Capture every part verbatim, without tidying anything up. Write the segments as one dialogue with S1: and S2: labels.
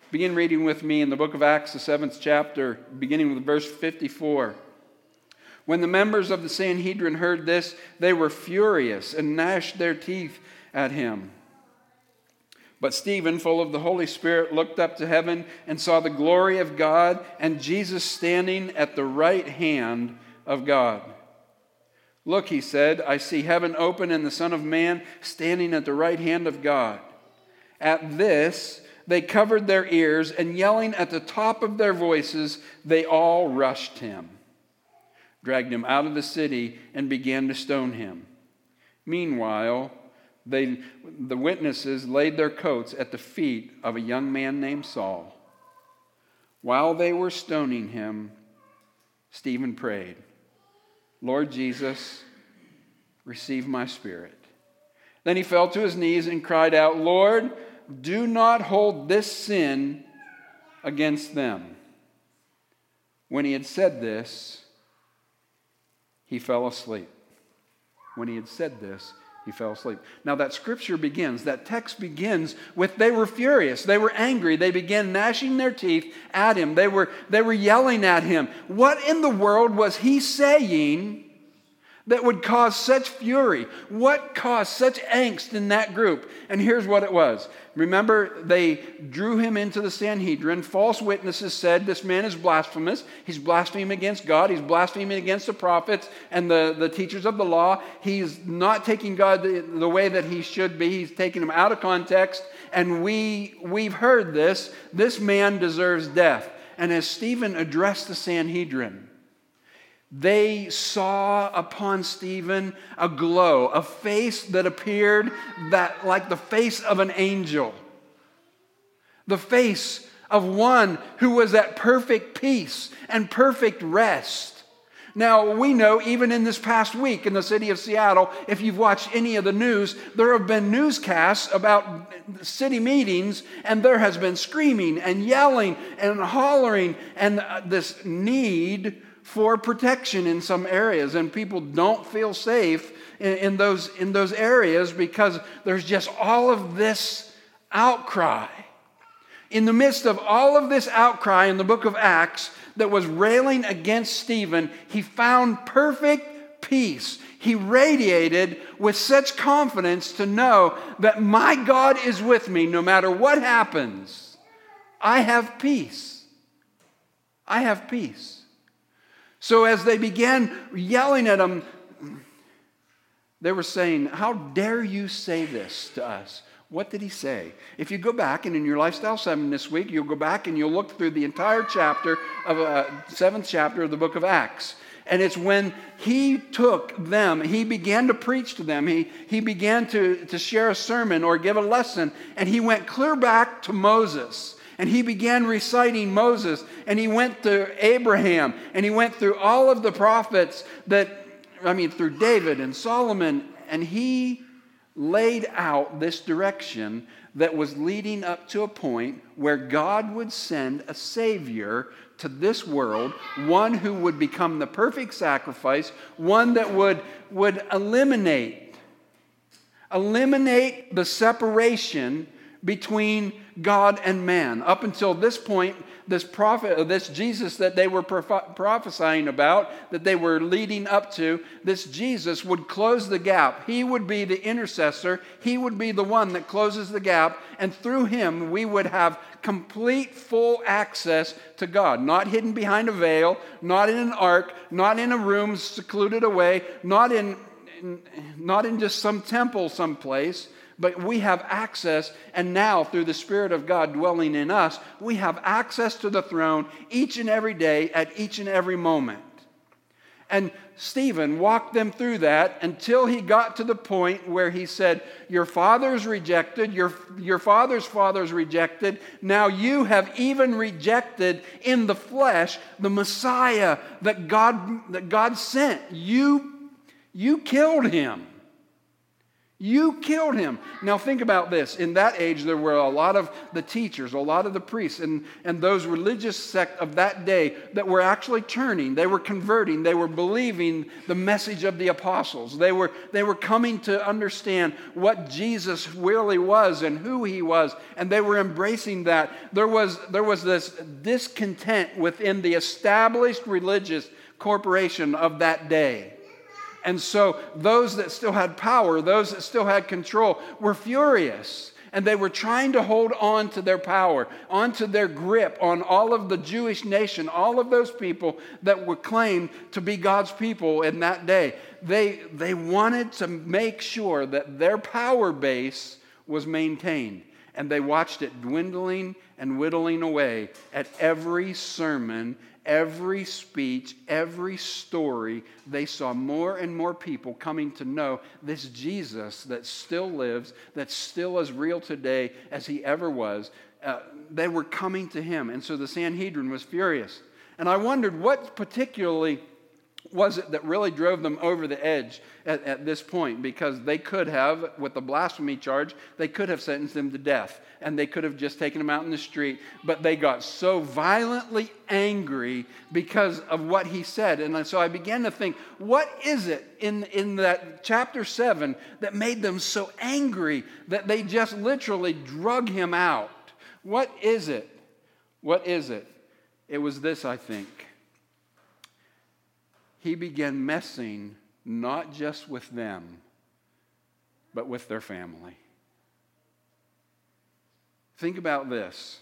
S1: Begin reading with me in the book of Acts, the seventh chapter, beginning with verse fifty-four. When the members of the Sanhedrin heard this, they were furious and gnashed their teeth at him. But Stephen, full of the Holy Spirit, looked up to heaven and saw the glory of God and Jesus standing at the right hand of God. Look, he said, I see heaven open and the Son of Man standing at the right hand of God. At this, they covered their ears, and yelling at the top of their voices, they all rushed him, dragged him out of the city, and began to stone him. Meanwhile, they, the witnesses laid their coats at the feet of a young man named Saul. While they were stoning him, Stephen prayed, Lord Jesus, receive my spirit. Then he fell to his knees and cried out, Lord, do not hold this sin against them. When he had said this, he fell asleep. When he had said this, he fell asleep. Now that scripture begins, that text begins with they were furious. They were angry. They began gnashing their teeth at him. They were, they were yelling at him. What in the world was he saying that would cause such fury? What caused such angst in that group? And here's what it was. Remember, they drew him into the Sanhedrin. False witnesses said this man is blasphemous. He's blaspheming against God. He's blaspheming against the prophets and the, the teachers of the law. He's not taking God the, the way that he should be. He's taking him out of context. And we, we've heard this. This man deserves death. And as Stephen addressed the Sanhedrin, they saw upon Stephen a glow, a face that appeared that like the face of an angel. The face of one who was at perfect peace and perfect rest. Now, we know even in this past week in the city of Seattle, if you've watched any of the news, there have been newscasts about city meetings, and there has been screaming and yelling and hollering and this need for protection in some areas, and people don't feel safe in, in those in those areas because there's just all of this outcry. In the midst of all of this outcry in the book of Acts that was railing against Stephen, he found perfect peace. He radiated with such confidence to know that my God is with me no matter what happens. I have peace. I have peace. So as they began yelling at him, they were saying, how dare you say this to us? What did he say? If you go back, and in your Lifestyle seven this week, you'll go back and you'll look through the entire chapter of uh, seventh chapter of the book of Acts. And it's when he took them, he began to preach to them, he, he began to, to share a sermon or give a lesson, and he went clear back to Moses. And he began reciting Moses, and he went to Abraham, and he went through all of the prophets that, I mean, through David and Solomon, and he laid out this direction that was leading up to a point where God would send a Savior to this world, one who would become the perfect sacrifice, one that would, would eliminate, eliminate the separation between God and man. Up until this point, this prophet, this Jesus that they were prophesying about, that they were leading up to, this Jesus would close the gap. He would be the intercessor. He would be the one that closes the gap. And through him, we would have complete, full access to God. Not hidden behind a veil, not in an ark, not in a room secluded away, not in, not in just some temple someplace. But we have access, and now through the Spirit of God dwelling in us, we have access to the throne each and every day at each and every moment. And Stephen walked them through that until he got to the point where he said, your father's rejected, your, your father's father's rejected, now you have even rejected in the flesh the Messiah that God, that God sent. You, you killed him. You killed him. Now think about this. In that age, there were a lot of the teachers, a lot of the priests, and, and those religious sect of that day that were actually turning. They were converting. They were believing the message of the apostles. They were, they were coming to understand what Jesus really was and who he was, and they were embracing that. There was, there was this discontent within the established religious corporation of that day. And so those that still had power, those that still had control, were furious. And they were trying to hold on to their power, onto their grip on all of the Jewish nation, all of those people that were claimed to be God's people in that day. They, they wanted to make sure that their power base was maintained. And they watched it dwindling and whittling away at every sermon, every speech, every story. They saw more and more people coming to know this Jesus that still lives, that's still as real today as he ever was. Uh, they were coming to him. And so the Sanhedrin was furious. And I wondered what particularly was it that really drove them over the edge at, at this point, because they could have, with the blasphemy charge, they could have sentenced him to death, and they could have just taken him out in the street, but they got so violently angry because of what he said. And so I began to think, what is it in, in that chapter seven that made them so angry that they just literally drug him out? What is it? What is it? It was this, I think. He began messing not just with them, but with their family. Think about this.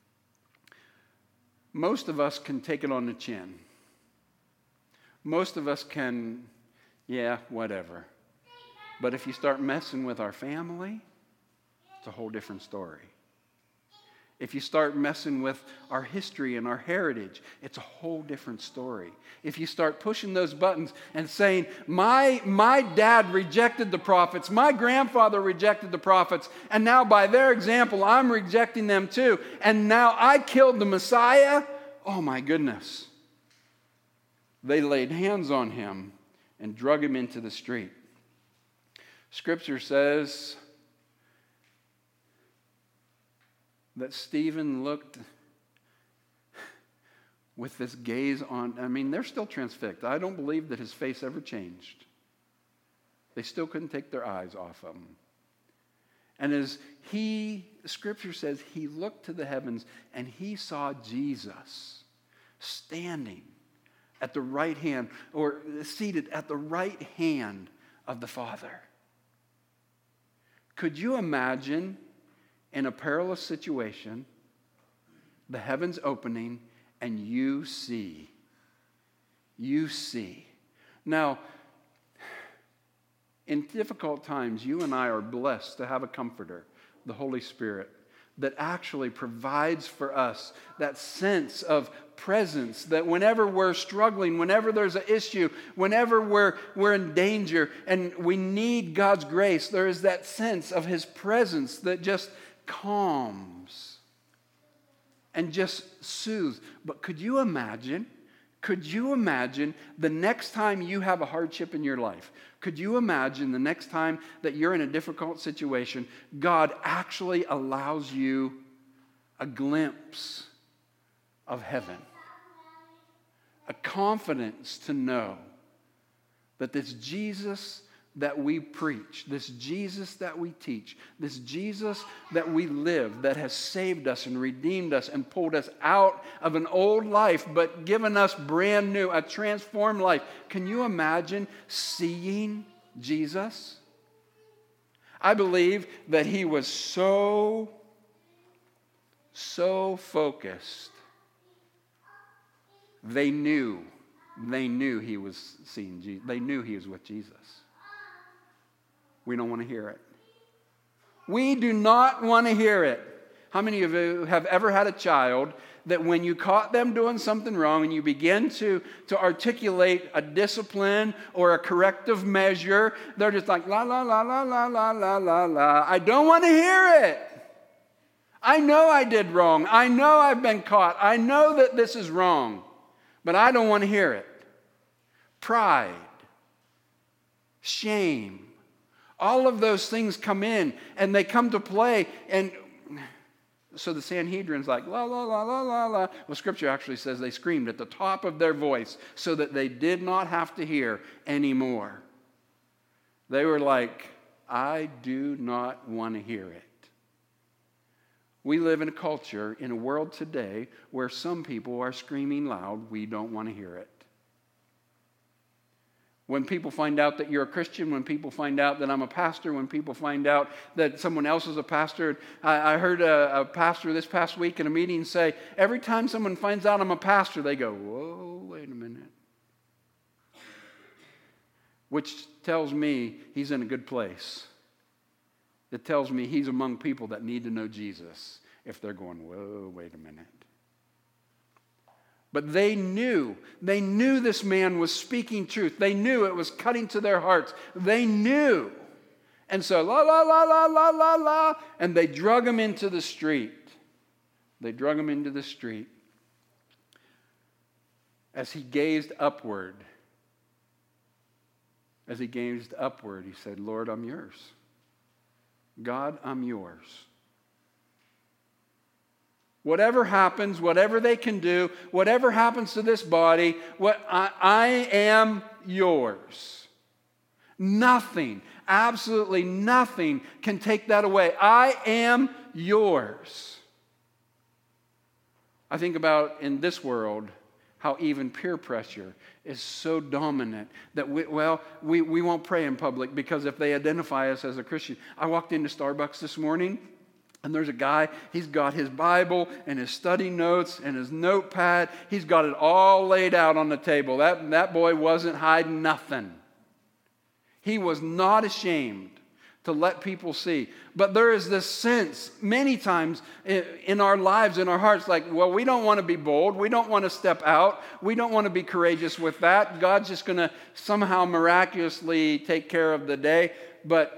S1: Most of us can take it on the chin. Most of us can, yeah, whatever. But if you start messing with our family, it's a whole different story. If you start messing with our history and our heritage, it's a whole different story. If you start pushing those buttons and saying, my, my dad rejected the prophets, my grandfather rejected the prophets, and now by their example, I'm rejecting them too, and now I killed the Messiah, oh my goodness. They laid hands on him and drug him into the street. Scripture says that Stephen looked with this gaze on, I mean, they're still transfixed. I don't believe that his face ever changed. They still couldn't take their eyes off him. And as he, Scripture says, he looked to the heavens and he saw Jesus standing at the right hand, or seated at the right hand of the Father. Could you imagine, in a perilous situation, the heavens opening, and you see, you see. Now, in difficult times, you and I are blessed to have a comforter, the Holy Spirit, that actually provides for us that sense of presence, that whenever we're struggling, whenever there's an issue, whenever we're, we're in danger, and we need God's grace, there is that sense of his presence that just calms and just soothes. But could you imagine, could you imagine the next time you have a hardship in your life? Could you imagine the next time that you're in a difficult situation, God actually allows you a glimpse of heaven? A confidence to know that this Jesus that we preach, this Jesus that we teach, this Jesus that we live, that has saved us and redeemed us and pulled us out of an old life, but given us brand new, a transformed life. Can you imagine seeing Jesus? I believe that he was so, so focused. They knew, they knew he was seeing Jesus. They knew he was with Jesus. We don't want to hear it. We do not want to hear it. How many of you have ever had a child that when you caught them doing something wrong and you begin to, to articulate a discipline or a corrective measure, they're just like, la, la, la, la, la, la, la, la, la. I don't want to hear it. I know I did wrong. I know I've been caught. I know that this is wrong, but I don't want to hear it. Pride, shame, All of those things come in and they come to play. And so the Sanhedrin's like, la, la, la, la, la, la. Well, Scripture actually says they screamed at the top of their voice so that they did not have to hear anymore. They were like, I do not want to hear it. We live in a culture, in a world today, where some people are screaming loud, we don't want to hear it. When people find out that you're a Christian, when people find out that I'm a pastor, when people find out that someone else is a pastor. I, I heard a, a pastor this past week in a meeting say, every time someone finds out I'm a pastor, they go, whoa, wait a minute. Which tells me he's in a good place. It tells me he's among people that need to know Jesus if they're going, whoa, wait a minute. But they knew, they knew this man was speaking truth. They knew it was cutting to their hearts. They knew. And so, la, la, la, la, la, la, la, and they drug him into the street. They drug him into the street. As he gazed upward, as he gazed upward, he said, Lord, I'm yours. God, I'm yours. Whatever happens, whatever they can do, whatever happens to this body, what I, I am yours. Nothing, absolutely nothing can take that away. I am yours. I think about in this world how even peer pressure is so dominant that, we, well, we, we won't pray in public because if they identify us as a Christian. I walked into Starbucks this morning, and there's a guy, he's got his Bible and his study notes and his notepad. He's got it all laid out on the table. That, that boy wasn't hiding nothing. He was not ashamed to let people see. But there is this sense many times in our lives, in our hearts, like, well, we don't want to be bold. We don't want to step out. We don't want to be courageous with that. God's just going to somehow miraculously take care of the day. But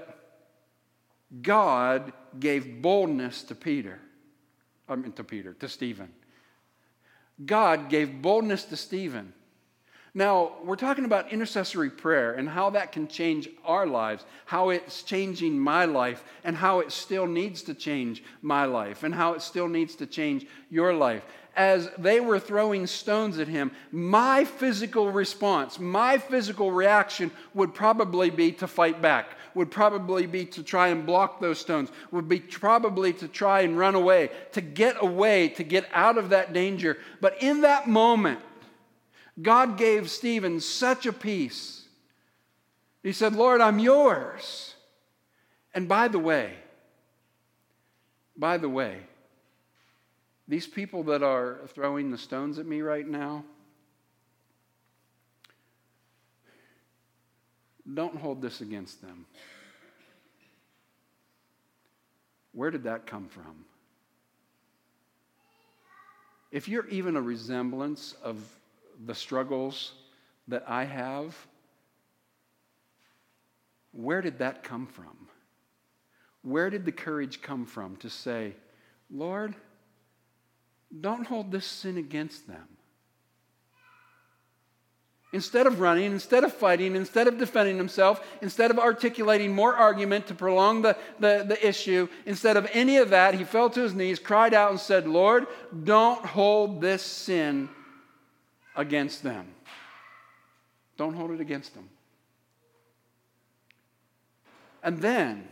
S1: God gave boldness to Peter. I mean, to Peter, to Stephen. God gave boldness to Stephen. Now, we're talking about intercessory prayer and how that can change our lives, how it's changing my life, and how it still needs to change my life, and how it still needs to change your life. As they were throwing stones at him, my physical response, my physical reaction would probably be to fight back, would probably be to try and block those stones, would be probably to try and run away, to get away, to get out of that danger. But in that moment, God gave Stephen such a peace. He said, Lord, I'm yours. And by the way, by the way, these people that are throwing the stones at me right now, don't hold this against them. Where did that come from? If you're even a resemblance of the struggles that I have, where did that come from? Where did the courage come from to say, Lord, don't hold this sin against them? Instead of running, instead of fighting, instead of defending himself, instead of articulating more argument to prolong the, the, the issue, instead of any of that, he fell to his knees, cried out and said, Lord, don't hold this sin against them. Don't hold it against them. And then,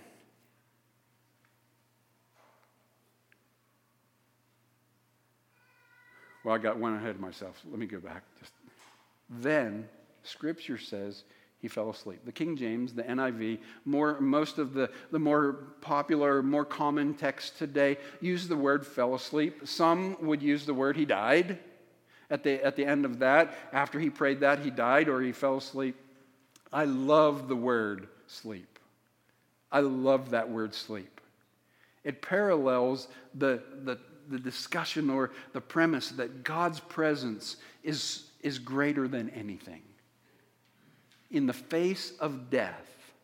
S1: well, I got one ahead of myself. Let me go back. Just then, Scripture says he fell asleep. The King James, the N I V, more, most of the, the more popular, more common texts today use the word fell asleep. Some would use the word he died. At the, at the end of that, after he prayed that, he died or he fell asleep. I love the word sleep. I love that word sleep. It parallels the, the, the discussion or the premise that God's presence is, is greater than anything. In the face of death,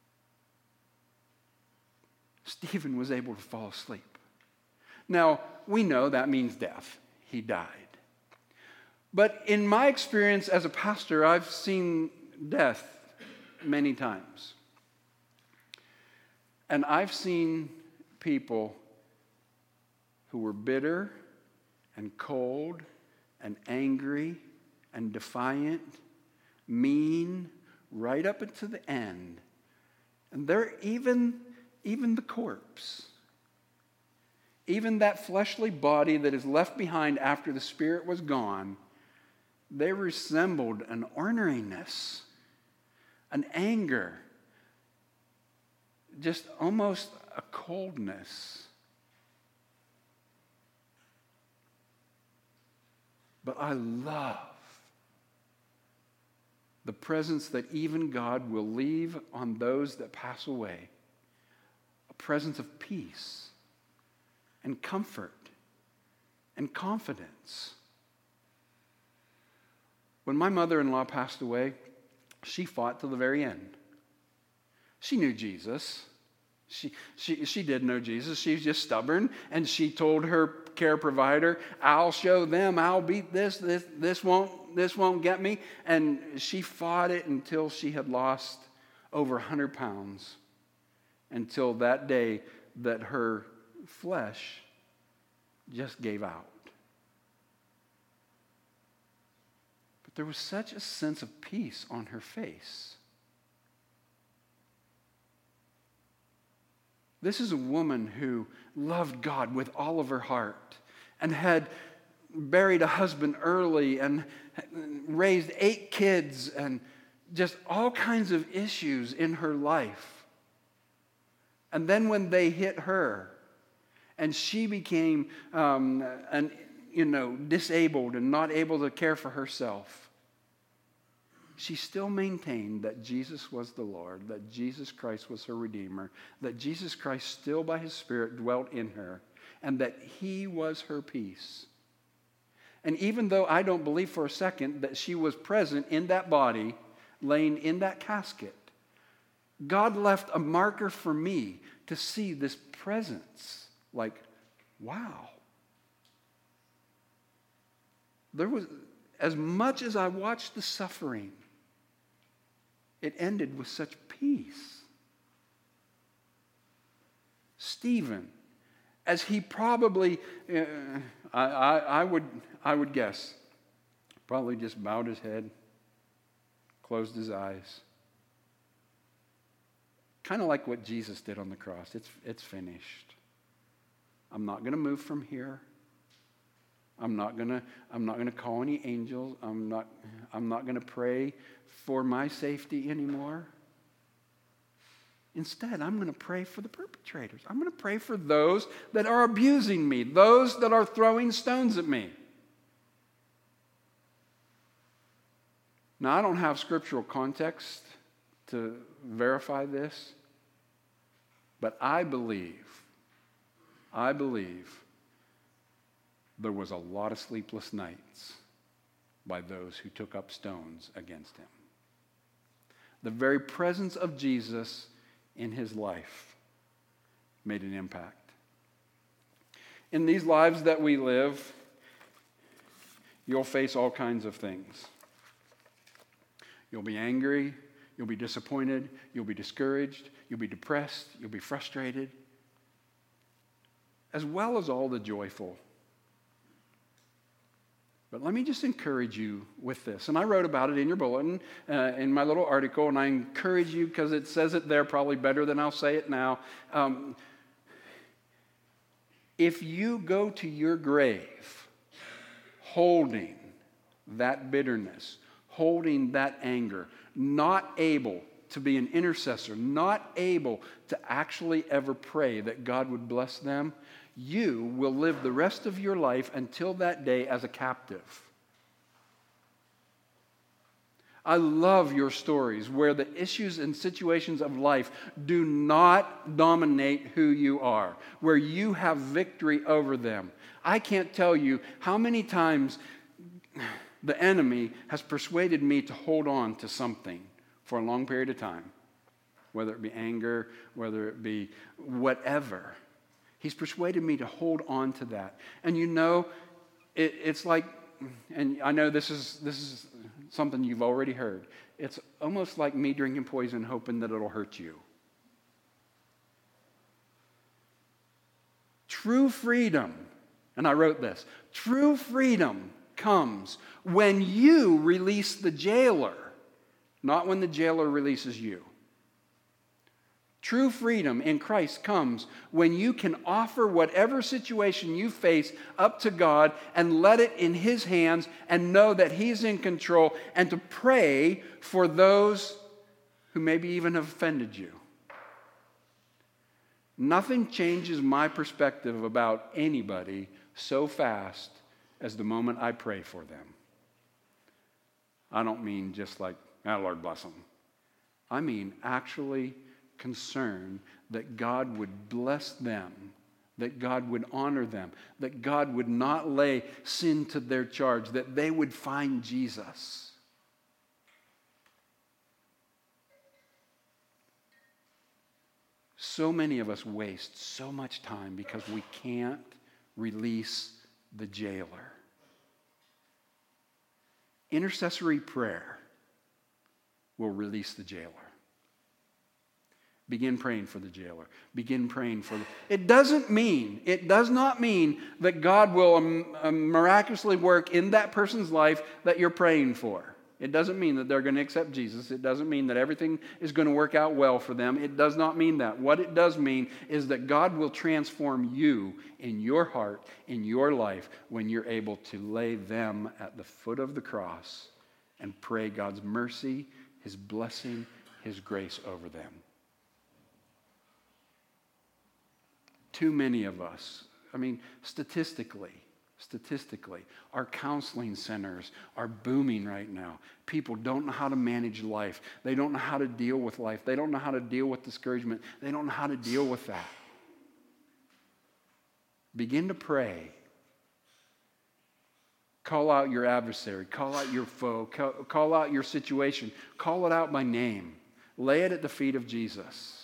S1: Stephen was able to fall asleep. Now, we know that means death. He died. But in my experience as a pastor, I've seen death many times. And I've seen people who were bitter and cold and angry and defiant, mean, right up until the end. And they're even, even the corpse, even that fleshly body that is left behind after the spirit was gone, they resembled an orneriness, an anger, just almost a coldness. But I love the presence that even God will leave on those that pass away. A presence of peace and comfort and confidence. When my mother-in-law passed away, she fought till the very end. She knew Jesus. She, she, she did know Jesus. She was just stubborn, and she told her care provider, I'll show them, I'll beat this, this, this won't, this won't get me. And she fought it until she had lost over one hundred pounds, until that day that her flesh just gave out. But there was such a sense of peace on her face. This is a woman who loved God with all of her heart and had buried a husband early and raised eight kids and just all kinds of issues in her life. And then when they hit her and she became um, an, you know, disabled and not able to care for herself, she still maintained that Jesus was the Lord, that Jesus Christ was her Redeemer, that Jesus Christ still by His Spirit dwelt in her, and that He was her peace. And even though I don't believe for a second that she was present in that body, laying in that casket, God left a marker for me to see this presence. Like, wow. There was, as much as I watched the suffering, it ended with such peace. Stephen, as he probably, uh, I, I, I would, I would guess, probably just bowed his head, closed his eyes. Kind of like what Jesus did on the cross. It's, it's finished. I'm not going to move from here. I'm not gonna. I'm not gonna call any angels. I'm not. I'm not gonna pray for my safety anymore. Instead, I'm gonna pray for the perpetrators. I'm gonna pray for those that are abusing me, those that are throwing stones at me. Now, I don't have scriptural context to verify this, but I believe. I believe. There was a lot of sleepless nights by those who took up stones against him. The very presence of Jesus in his life made an impact. In these lives that we live, you'll face all kinds of things. You'll be angry, you'll be disappointed, you'll be discouraged, you'll be depressed, you'll be frustrated, as well as all the joyful. But let me just encourage you with this. And I wrote about it in your bulletin, uh, in my little article, and I encourage you because it says it there probably better than I'll say it now. Um, if you go to your grave holding that bitterness, holding that anger, not able to be an intercessor, not able to actually ever pray that God would bless them, you will live the rest of your life until that day as a captive. I love your stories where the issues and situations of life do not dominate who you are, where you have victory over them. I can't tell you how many times the enemy has persuaded me to hold on to something for a long period of time, whether it be anger, whether it be whatever. He's persuaded me to hold on to that. And you know, it, it's like, and I know this is this is something you've already heard. It's almost like me drinking poison hoping that it'll hurt you. True freedom, and I wrote this, true freedom comes when you release the jailer, not when the jailer releases you. True freedom in Christ comes when you can offer whatever situation you face up to God and let it in His hands and know that He's in control, and to pray for those who maybe even have offended you. Nothing changes my perspective about anybody so fast as the moment I pray for them. I don't mean just like, ah, Lord bless them. I mean actually concern that God would bless them, that God would honor them, that God would not lay sin to their charge, that they would find Jesus. So many of us waste so much time because we can't release the jailer. Intercessory prayer will release the jailer. Begin praying for the jailer. Begin praying for the... It doesn't mean, it does not mean that God will um, um, miraculously work in that person's life that you're praying for. It doesn't mean that they're going to accept Jesus. It doesn't mean that everything is going to work out well for them. It does not mean that. What it does mean is that God will transform you in your heart, in your life, when you're able to lay them at the foot of the cross and pray God's mercy, His blessing, His grace over them. Too many of us, I mean, statistically, Statistically, our counseling centers are booming right now. People don't know how to manage life. They don't know how to deal with life. They don't know how to deal with discouragement. They don't know how to deal with that. Begin to pray. Call out your adversary. Call out your foe. Call, call out your situation. Call it out by name. Lay it at the feet of Jesus.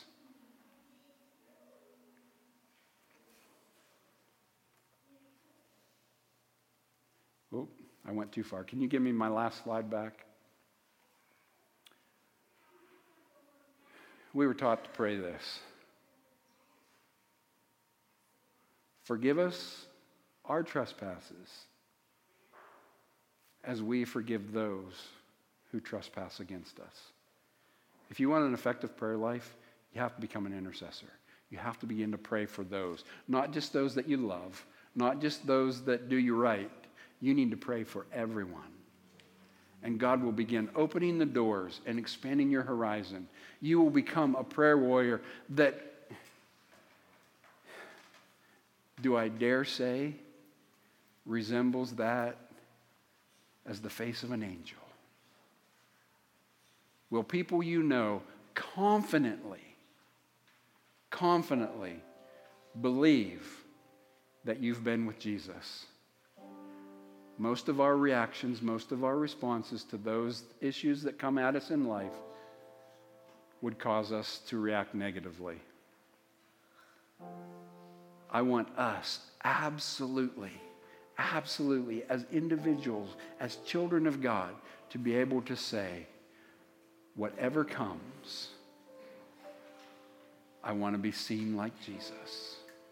S1: Oh, I went too far. Can you give me my last slide back? We were taught to pray this. Forgive us our trespasses as we forgive those who trespass against us. If you want an effective prayer life, you have to become an intercessor. You have to begin to pray for those, not just those that you love, not just those that do you right. You need to pray for everyone. And God will begin opening the doors and expanding your horizon. You will become a prayer warrior that, do I dare say, resembles that as the face of an angel. Will people you know confidently, confidently believe that you've been with Jesus? Most of our reactions, most of our responses to those issues that come at us in life would cause us to react negatively. I want us absolutely, absolutely, as individuals, as children of God, to be able to say, whatever comes, I want to be seen like Jesus.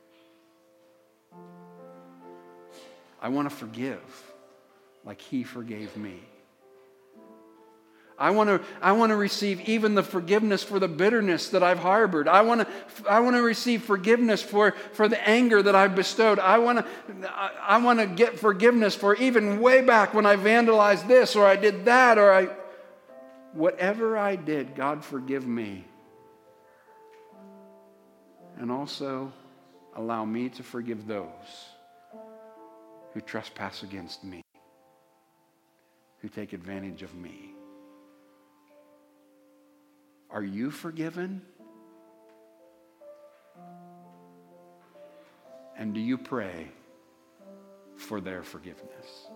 S1: I want to forgive like He forgave me. I want to, I want to receive even the forgiveness for the bitterness that I've harbored. I want to, I want to receive forgiveness for, for the anger that I've bestowed. I want to, I want to get forgiveness for even way back when I vandalized this or I did that or I, whatever I did, God forgive me. And also allow me to forgive those who trespass against me, who take advantage of me. Are you forgiven? And do you pray for their forgiveness?